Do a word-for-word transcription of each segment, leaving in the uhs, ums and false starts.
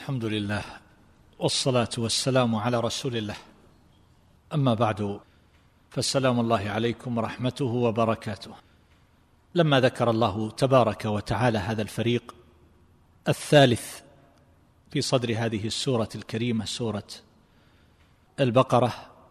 الحمد لله والصلاة والسلام على رسول الله. أما بعد، فالسلام الله عليكم ورحمته وبركاته. لما ذكر الله تبارك وتعالى هذا الفريق الثالث في صدر هذه السورة الكريمة، سورة البقرة،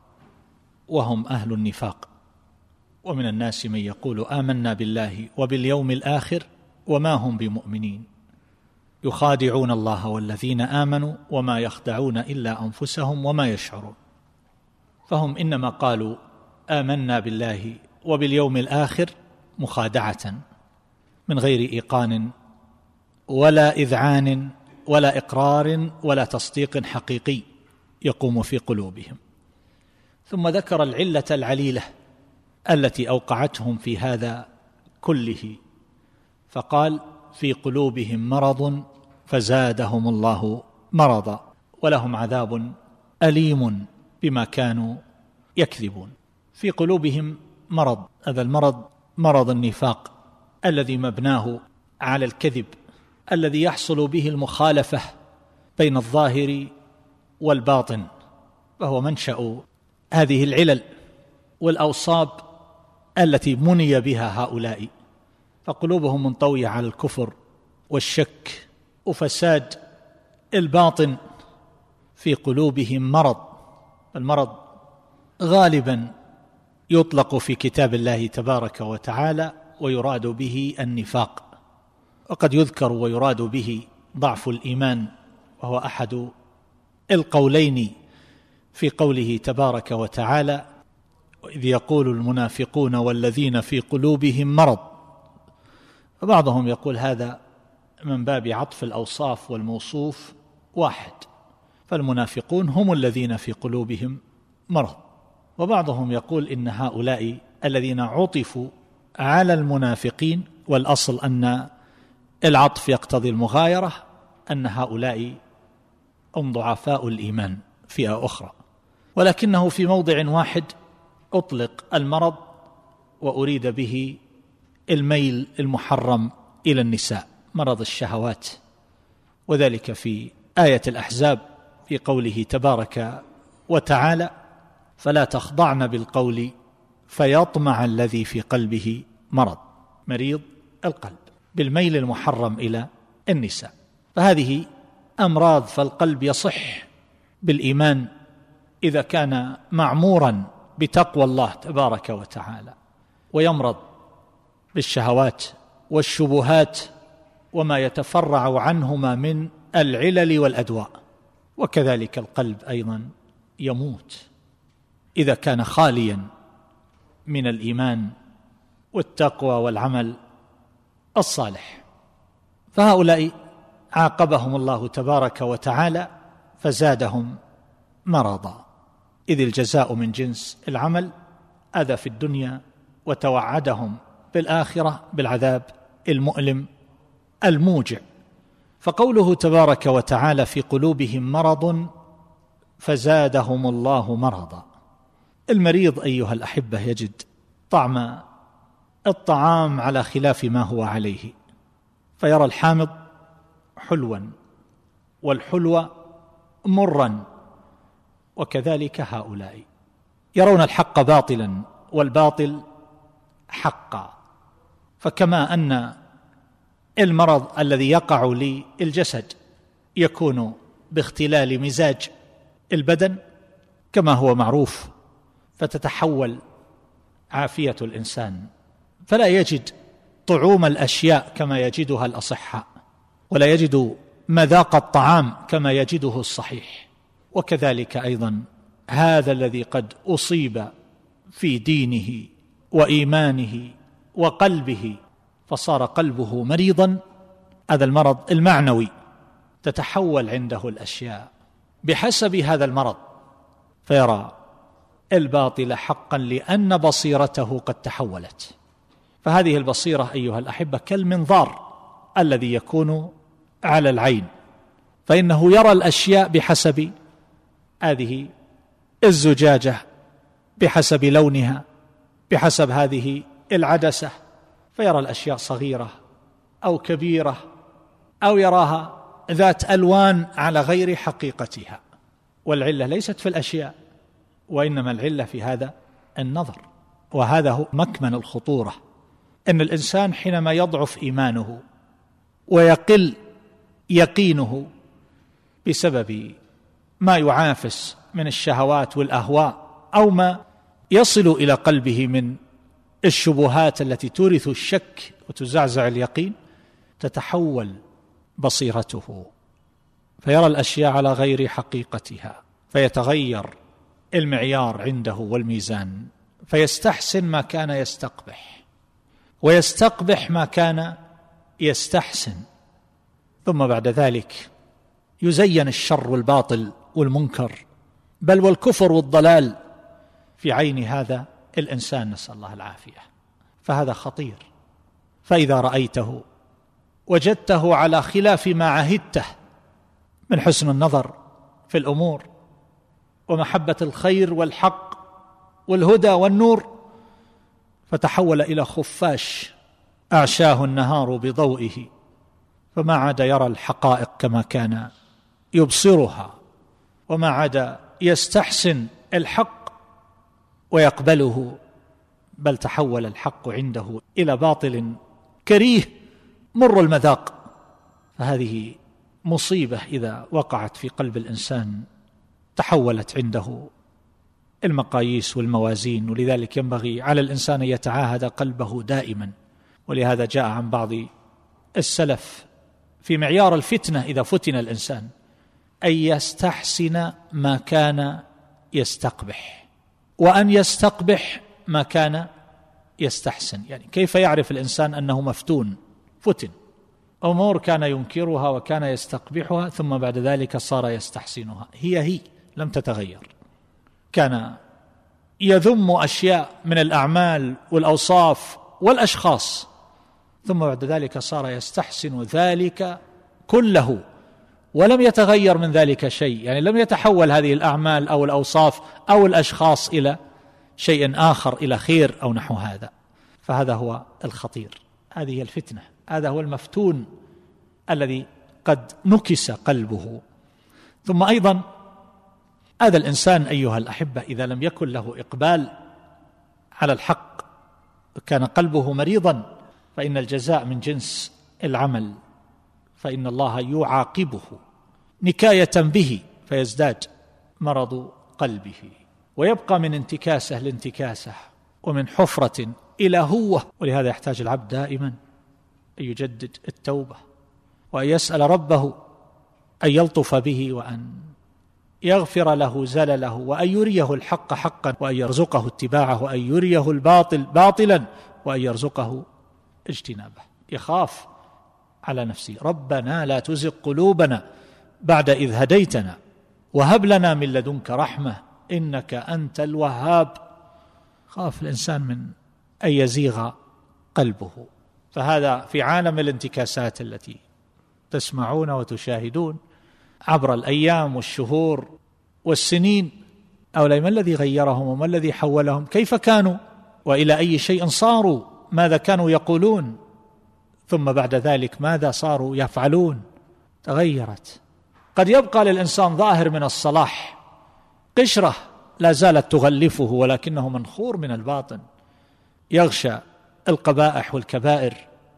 وهم أهل النفاق، ومن الناس من يقول آمنا بالله وباليوم الآخر وما هم بمؤمنين يخادعون الله والذين آمنوا وما يخدعون إلا أنفسهم وما يشعرون. فهم إنما قالوا آمنا بالله وباليوم الآخر مخادعة من غير إيقان ولا إذعان ولا إقرار ولا تصديق حقيقي يقوم في قلوبهم. ثم ذكر العلة العليلة التي أوقعتهم في هذا كله، فقال في قلوبهم مرض فزادهم الله مرضا ولهم عذاب أليم بما كانوا يكذبون. في قلوبهم مرض، هذا المرض مرض النفاق الذي مبناه على الكذب، الذي يحصل به المخالفة بين الظاهر والباطن، فهو منشأ هذه العلل والأوصاب التي مني بها هؤلاء. فقلوبهم منطوية على الكفر والشك وفساد الباطن. في قلوبهم مرض. المرض غالبا يطلق في كتاب الله تبارك وتعالى ويراد به النفاق، وقد يذكر ويراد به ضعف الإيمان، وهو أحد القولين في قوله تبارك وتعالى وإذ يقول المنافقون والذين في قلوبهم مرض. فبعضهم يقول هذا من باب عطف الأوصاف والموصوف واحد، فالمنافقون هم الذين في قلوبهم مرض. وبعضهم يقول إن هؤلاء الذين عطفوا على المنافقين، والأصل أن العطف يقتضي المغايرة، أن هؤلاء هم ضعفاء الإيمان، فئة أخرى، ولكنه في موضع واحد أطلق المرض وأريد به الميل المحرم إلى النساء، مرض الشهوات، وذلك في آية الأحزاب في قوله تبارك وتعالى فلا تخضعن بالقول فيطمع الذي في قلبه مرض، مريض القلب، بالميل المحرم إلى النساء. فهذه أمراض، فالقلب يصح بالإيمان إذا كان معمورا بتقوى الله تبارك وتعالى، ويمرض بالشهوات والشبهات وما يتفرع عنهما من العلل والأدواء. وكذلك القلب أيضا يموت إذا كان خاليا من الإيمان والتقوى والعمل الصالح. فهؤلاء عاقبهم الله تبارك وتعالى فزادهم مرضا، إذ الجزاء من جنس العمل، أذى في الدنيا، وتوعدهم بالآخرة بالعذاب المؤلم الموجع. فقوله تبارك وتعالى في قلوبهم مرض فزادهم الله مرضا. المريض أيها الأحبة يجد طعم الطعام على خلاف ما هو عليه، فيرى الحامض حلوا والحلو مرا، وكذلك هؤلاء يرون الحق باطلا والباطل حقا. فكما أن المرض الذي يقع للجسد يكون باختلال مزاج البدن كما هو معروف، فتتحول عافية الإنسان، فلا يجد طعوم الأشياء كما يجدها الأصحاء، ولا يجد مذاق الطعام كما يجده الصحيح. وكذلك أيضا هذا الذي قد أصيب في دينه وإيمانه وقلبه فصار قلبه مريضا، هذا المرض المعنوي تتحول عنده الأشياء بحسب هذا المرض، فيرى الباطل حقا لأن بصيرته قد تحولت. فهذه البصيرة أيها الأحبة كالمنظار الذي يكون على العين، فإنه يرى الأشياء بحسب هذه الزجاجة، بحسب لونها، بحسب هذه العدسة، فيرى الأشياء صغيرة أو كبيرة أو يراها ذات ألوان على غير حقيقتها، والعلة ليست في الأشياء، وإنما العلة في هذا النظر. وهذا هو مكمن الخطورة، أن الإنسان حينما يضعف إيمانه ويقل يقينه بسبب ما يعافس من الشهوات والأهواء أو ما يصل إلى قلبه من الشبهات التي تورث الشك وتزعزع اليقين، تتحول بصيرته فيرى الأشياء على غير حقيقتها، فيتغير المعيار عنده والميزان، فيستحسن ما كان يستقبح ويستقبح ما كان يستحسن، ثم بعد ذلك يزين الشر والباطل والمنكر بل والكفر والضلال في عين هذا الإنسان، نسأل الله العافية. فهذا خطير. فإذا رأيته وجدته على خلاف ما عهدته من حسن النظر في الأمور ومحبة الخير والحق والهدى والنور، فتحول إلى خفاش أعشاه النهار بضوئه، فما عاد يرى الحقائق كما كان يبصرها، وما عاد يستحسن الحق ويقبله، بل تحول الحق عنده إلى باطل كريه مر المذاق. فهذه مصيبة إذا وقعت في قلب الإنسان، تحولت عنده المقاييس والموازين. ولذلك ينبغي على الإنسان أن يتعاهد قلبه دائما، ولهذا جاء عن بعض السلف في معيار الفتنة إذا فتن الإنسان أن يستحسن ما كان يستقبح، وأن يستقبح ما كان يستحسن. يعني كيف يعرف الإنسان أنه مفتون؟ فتن أمور كان ينكرها وكان يستقبحها، ثم بعد ذلك صار يستحسنها، هي هي لم تتغير. كان يذم أشياء من الأعمال والأوصاف والأشخاص، ثم بعد ذلك صار يستحسن ذلك كله، ولم يتغير من ذلك شيء. يعني لم يتحول هذه الأعمال أو الأوصاف أو الأشخاص إلى شيء آخر، إلى خير أو نحو هذا. فهذا هو الخطير، هذه الفتنة، هذا هو المفتون الذي قد نكس قلبه. ثم أيضا هذا الإنسان أيها الأحبة إذا لم يكن له إقبال على الحق، كان قلبه مريضا، فإن الجزاء من جنس العمل، فإن الله يعاقبه نكاية به فيزداد مرض قلبه، ويبقى من انتكاسه لانتكاسه ومن حفرة إلى هوة. ولهذا يحتاج العبد دائما أن يجدد التوبة، وأن يسأل ربه أن يلطف به، وأن يغفر له زلله، وأن يريه الحق حقا، وأن يرزقه اتباعه، وأن يريه الباطل باطلا، وأن يرزقه اجتنابه. يخاف على نفسه: ربنا لا تزغ قلوبنا بعد إذ هديتنا وهب لنا من لدنك رحمة إنك أنت الوهاب. خاف الإنسان من أن يزيغ قلبه. فهذا في عالم الانتكاسات التي تسمعون وتشاهدون عبر الأيام والشهور والسنين. أولئك ما الذي غيرهم وما الذي حولهم؟ كيف كانوا وإلى أي شيء صاروا؟ ماذا كانوا يقولون؟ ثم بعد ذلك ماذا صاروا يفعلون؟ تغيرت. قد يبقى للإنسان ظاهر من الصلاح، قشرة لا زالت تغلفه، ولكنه منخور من الباطن، يغشى القبائح والكبائر،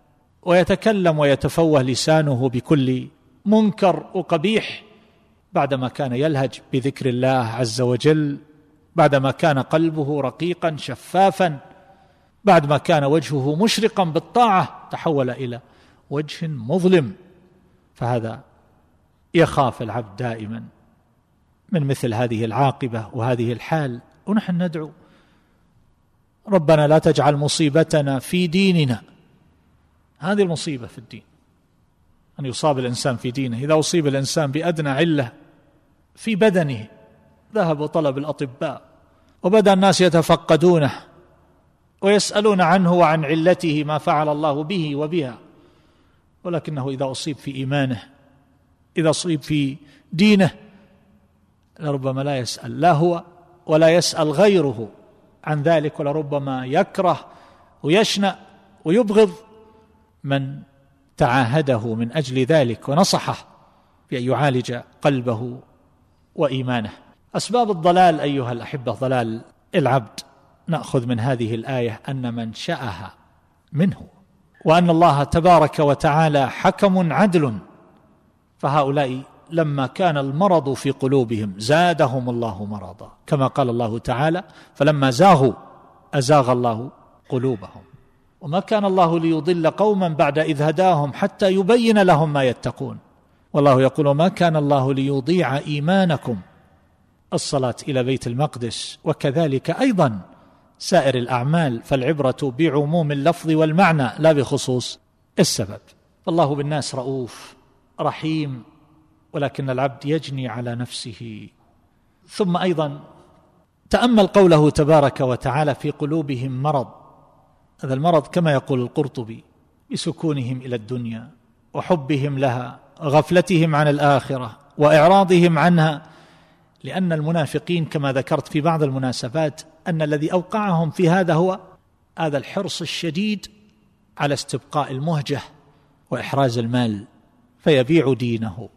ويتكلم ويتفوه لسانه بكل منكر وقبيح، بعدما كان يلهج بذكر الله عز وجل، بعدما كان قلبه رقيقا شفافا، بعدما كان وجهه مشرقا بالطاعة، تحول إلى وجه مظلم. فهذا يخاف العبد دائما من مثل هذه العاقبة وهذه الحال. ونحن ندعو: ربنا لا تجعل مصيبتنا في ديننا. هذه المصيبة في الدين، أن يصاب الإنسان في دينه. إذا أصيب الإنسان بأدنى علة في بدنه ذهب وطلب الأطباء، وبدأ الناس يتفقدونه ويسألون عنه وعن علته ما فعل الله به وبها، ولكنه إذا أصيب في إيمانه، إذا أصيب في دينه، لربما لا يسأل لا هو ولا يسأل غيره عن ذلك، ولربما يكره ويشنأ ويبغض من تعاهده من أجل ذلك ونصحه في أن يعالج قلبه وإيمانه. أسباب الضلال أيها الأحبة ضلال العبد، نأخذ من هذه الآية أن منشأها منه، وأن الله تبارك وتعالى حكم عدل. فهؤلاء لما كان المرض في قلوبهم زادهم الله مرضا، كما قال الله تعالى: فلما زاغوا أزاغ الله قلوبهم. وما كان الله ليضل قوما بعد إذ هداهم حتى يبين لهم ما يتقون. والله يقول: ما كان الله ليضيع إيمانكم، الصلاة إلى بيت المقدس، وكذلك أيضا سائر الأعمال، فالعبرة بعموم اللفظ والمعنى لا بخصوص السبب. فالله بالناس رؤوف رحيم، ولكن العبد يجني على نفسه. ثم أيضا تأمل قوله تبارك وتعالى: في قلوبهم مرض. هذا المرض كما يقول القرطبي بسكونهم إلى الدنيا وحبهم لها، غفلتهم عن الآخرة وإعراضهم عنها. لأن المنافقين كما ذكرت في بعض المناسبات أن الذي أوقعهم في هذا هو هذا الحرص الشديد على استبقاء المهجة وإحراز المال، فيبيع دينه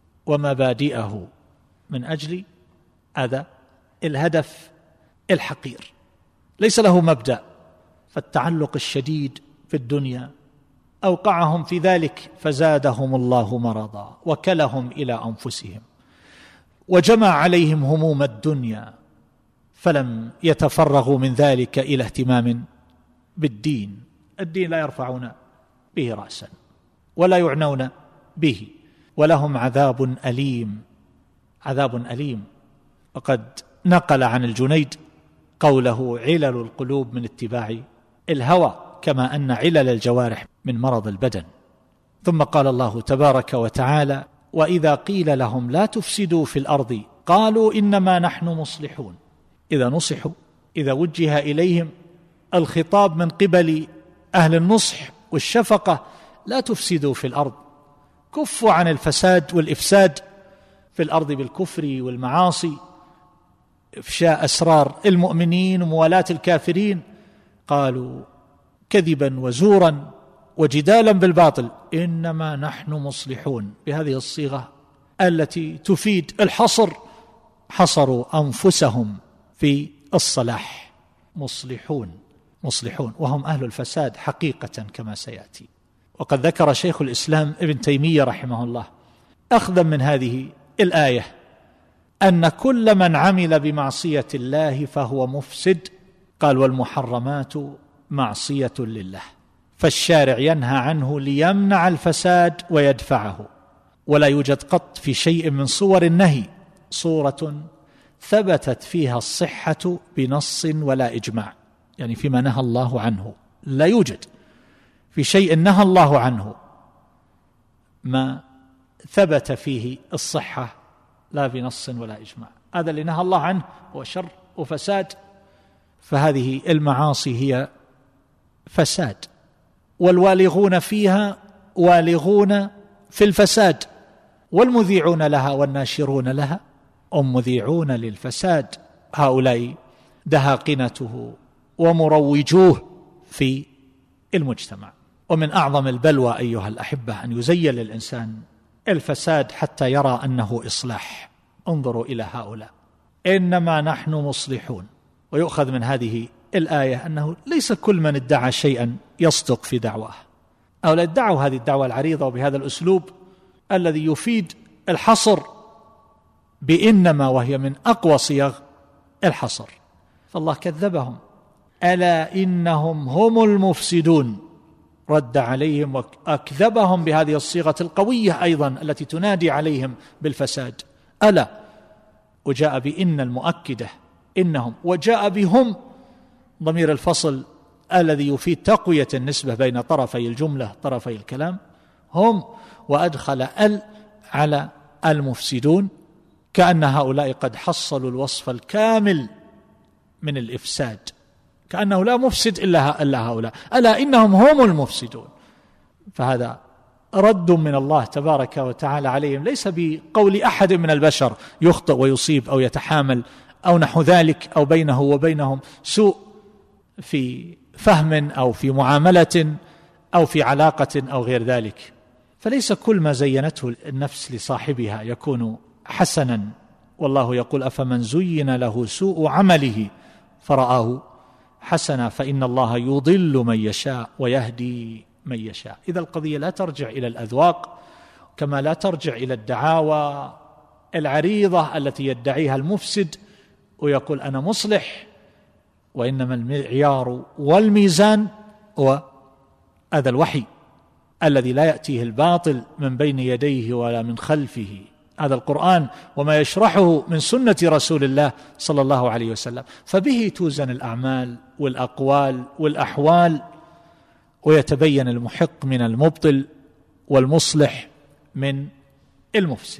ومبادئه من أجل هذا الهدف الحقير، ليس له مبدأ. فالتعلق الشديد في الدنيا أوقعهم في ذلك، فزادهم الله مرضا وكلهم إلى أنفسهم، وجمع عليهم هموم الدنيا، فلم يتفرغوا من ذلك إلى اهتمام بالدين. الدين لا يرفعون به رأسا ولا يعنون به، ولهم عذاب أليم، عذاب أليم. وقد نقل عن الجنيد قوله: علل القلوب من اتباع الهوى، كما أن علل الجوارح من مرض البدن. ثم قال الله تبارك وتعالى: وإذا قيل لهم لا تفسدوا في الأرض قالوا إنما نحن مصلحون. إذا نصحوا، إذا وجه إليهم الخطاب من قبل أهل النصح والشفقة: لا تفسدوا في الأرض، كفوا عن الفساد والإفساد في الأرض بالكفر والمعاصي، إفشاء أسرار المؤمنين وموالاة الكافرين. قالوا كذبا وزورا وجدالا بالباطل: إنما نحن مصلحون، بهذه الصيغة التي تفيد الحصر، حصروا أنفسهم في الصلاح. مصلحون مصلحون وهم أهل الفساد حقيقة كما سيأتي. وقد ذكر شيخ الإسلام ابن تيمية رحمه الله أخذا من هذه الآية أن كل من عمل بمعصية الله فهو مفسد. قال: والمحرمات معصية لله، فالشارع ينهى عنه ليمنع الفساد ويدفعه. ولا يوجد قط في شيء من صور النهي صورة ثبتت فيها الصحة بنص ولا إجماع، يعني فيما نهى الله عنه لا يوجد في شيء نهى الله عنه ما ثبت فيه الصحة لا بنص ولا إجماع. هذا اللي نهى الله عنه هو شر وفساد، فهذه المعاصي هي فساد، والوالغون فيها والغون في الفساد، والمذيعون لها والناشرون لها هم مذيعون للفساد. هؤلاء دهاقنته ومروجوه في المجتمع. ومن أعظم البلوى أيها الأحبة أن يزين للإنسان الفساد حتى يرى أنه إصلاح. انظروا إلى هؤلاء: إنما نحن مصلحون. ويؤخذ من هذه الآية أنه ليس كل من ادعى شيئا يصدق في دعواه. هؤلاء ادعوا هذه الدعوة العريضة وبهذا الأسلوب الذي يفيد الحصر بإنما، وهي من أقوى صيغ الحصر. فالله كذبهم: ألا إنهم هم المفسدون. رد عليهم وأكذبهم بهذه الصيغة القوية أيضا التي تنادي عليهم بالفساد. ألا، وجاء بإن المؤكدة إنهم، وجاء بهم ضمير الفصل الذي يفيد تقوية النسبة بين طرفي الجملة طرفي الكلام، هم، وأدخل ال على المفسدون، كأن هؤلاء قد حصلوا الوصف الكامل من الإفساد، كأنه لا مفسد إلا هؤلاء. ألا إنهم هم المفسدون. فهذا رد من الله تبارك وتعالى عليهم، ليس بقول أحد من البشر يخطئ ويصيب أو يتحامل أو نحو ذلك، أو بينه وبينهم سوء في فهم أو في معاملة أو في علاقة أو غير ذلك. فليس كل ما زينته النفس لصاحبها يكون حسنا، والله يقول أفمن زين له سوء عمله فرآه حسنا فإن الله يضل من يشاء ويهدي من يشاء. إذا القضية لا ترجع إلى الأذواق، كما لا ترجع إلى الدعاوى العريضة التي يدعيها المفسد ويقول أنا مصلح، وإنما المعيار والميزان هو هذا الوحي الذي لا يأتيه الباطل من بين يديه ولا من خلفه، هذا القرآن وما يشرحه من سنة رسول الله صلى الله عليه وسلم، فبه توزن الأعمال والأقوال والأحوال، ويتبين المحق من المبطل والمصلح من المفسد.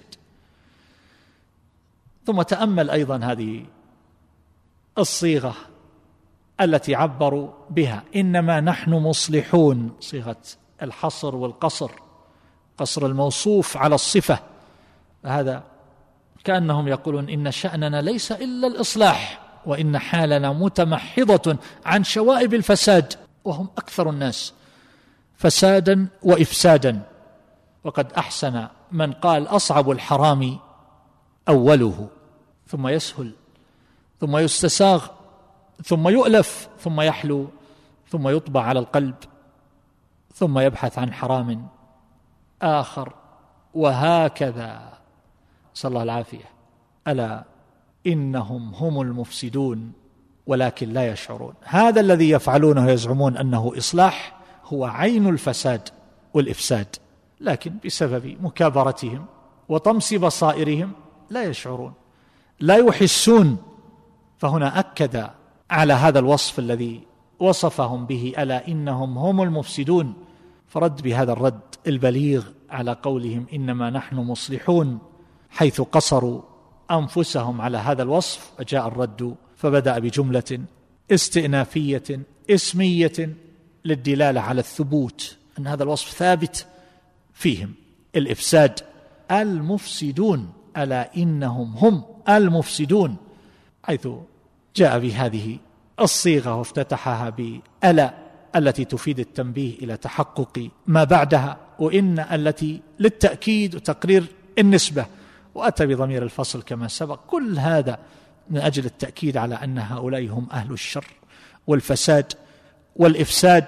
ثم تأمل أيضا هذه الصيغة التي عبروا بها، إنما نحن مصلحون، صيغة الحصر والقصر، قصر الموصوف على الصفة، هذا كأنهم يقولون إن شأننا ليس إلا الإصلاح، وإن حالنا متمحضة عن شوائب الفساد، وهم أكثر الناس فسادا وإفسادا. وقد أحسن من قال أصعب الحرام أوله، ثم يسهل، ثم يستساغ، ثم يؤلف، ثم يحلو، ثم يطبع على القلب، ثم يبحث عن حرام آخر، وهكذا، صلى الله العافية. ألا إنهم هم المفسدون ولكن لا يشعرون. هذا الذي يفعلونه يزعمون أنه إصلاح هو عين الفساد والإفساد، لكن بسبب مكابرتهم وطمس بصائرهم لا يشعرون، لا يحسون. فهنا أكد على هذا الوصف الذي وصفهم به، ألا إنهم هم المفسدون، فرد بهذا الرد البليغ على قولهم إنما نحن مصلحون، حيث قصروا أنفسهم على هذا الوصف. وجاء الرد فبدأ بجملة استئنافية اسمية للدلالة على الثبوت، أن هذا الوصف ثابت فيهم، الإفساد، المفسدون، ألا إنهم هم المفسدون، حيث جاء بهذه الصيغة وافتتحها بألا التي تفيد التنبيه إلى تحقق ما بعدها، وإن التي للتأكيد وتقرير النسبة، وأتى بضمير الفصل كما سبق. كل هذا من أجل التأكيد على أن هؤلاء هم أهل الشر والفساد والإفساد.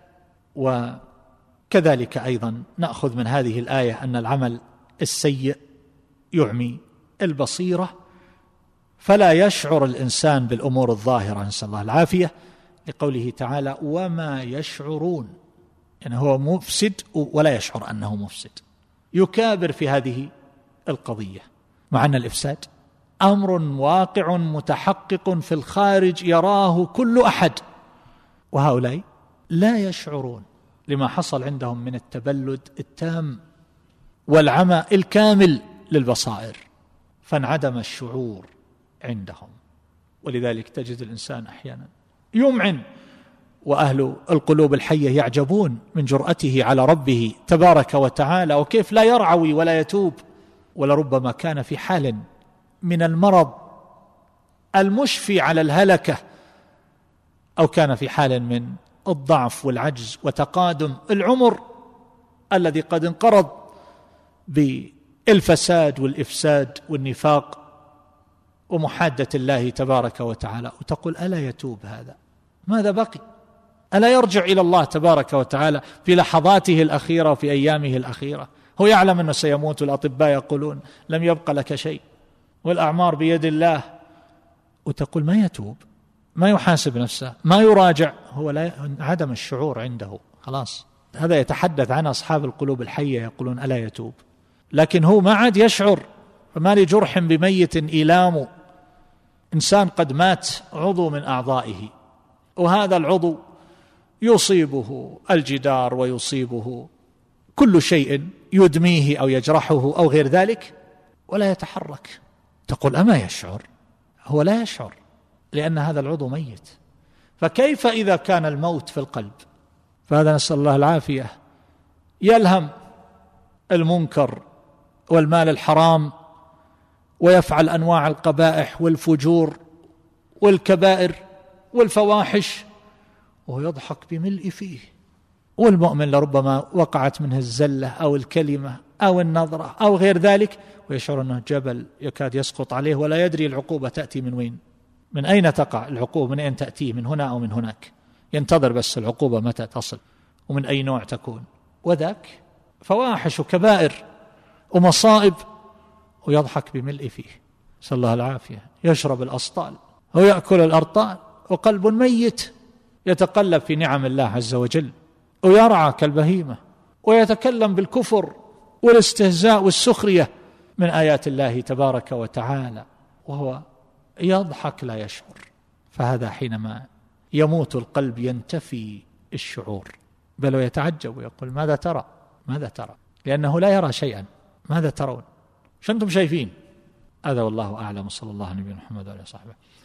وكذلك أيضا نأخذ من هذه الآية أن العمل السيء يعمي البصيرة، فلا يشعر الإنسان بالأمور الظاهرة، نسأل الله العافية، لقوله تعالى وما يشعرون، يعني هو مفسد ولا يشعر أنه مفسد، يكابر في هذه القضية، مع أن الإفساد أمر واقع متحقق في الخارج يراه كل أحد، وهؤلاء لا يشعرون لما حصل عندهم من التبلد التام والعمى الكامل للبصائر، فانعدم الشعور عندهم. ولذلك تجد الإنسان أحيانا يمعن، وأهل القلوب الحية يعجبون من جرأته على ربه تبارك وتعالى، وكيف لا يرعوي ولا يتوب، ولربما كان في حال من المرض المشفي على الهلكة، أو كان في حال من الضعف والعجز وتقادم العمر الذي قد انقرض بالفساد والإفساد والنفاق ومحادة الله تبارك وتعالى، وتقول ألا يتوب هذا؟ ماذا بقي؟ ألا يرجع إلى الله تبارك وتعالى في لحظاته الأخيرة وفي أيامه الأخيرة؟ هو يعلم أنه سيموت، والأطباء يقولون لم يبقى لك شيء والأعمار بيد الله، وتقول ما يتوب، ما يحاسب نفسه، ما يراجع، هو لا عدم الشعور عنده خلاص. هذا يتحدث عن أصحاب القلوب الحية، يقولون ألا يتوب، لكن هو ما عاد يشعر. فما لجرح بميت إيلام، إنسان قد مات عضو من أعضائه، وهذا العضو يصيبه الجدار ويصيبه كل شيء يدميه أو يجرحه أو غير ذلك، ولا يتحرك. تقول أما يشعر؟ هو لا يشعر، لأن هذا العضو ميت. فكيف إذا كان الموت في القلب؟ فهذا نسأل الله العافية يلهم المنكر والمال الحرام، ويفعل أنواع القبائح والفجور والكبائر والفواحش، ويضحك بملء فيه، والمؤمن لربما وقعت منه الزلة أو الكلمة أو النظرة أو غير ذلك ويشعر أنه جبل يكاد يسقط عليه ولا يدري العقوبة تأتي من وين، من أين تقع العقوبة، من أين تأتيه، من هنا أو من هناك، ينتظر بس العقوبة متى تصل ومن أي نوع تكون. وذاك فواحش وكبائر ومصائب ويضحك بملء فيه، نسأل الله العافية. يشرب الأسطال ويأكل الأرطال وقلب ميت يتقلب في نعم الله عز وجل ويرعى كالبهيمة ويتكلم بالكفر والاستهزاء والسخرية من آيات الله تبارك وتعالى وهو يضحك لا يشعر. فهذا حينما يموت القلب ينتفي الشعور، بل ويتعجب ويقول ماذا ترى ماذا ترى، لأنه لا يرى شيئا. ماذا ترون؟ شو أنتم شايفين؟ هذا والله أعلم. صلى الله عليه وسلم محمد وعلى صحبه.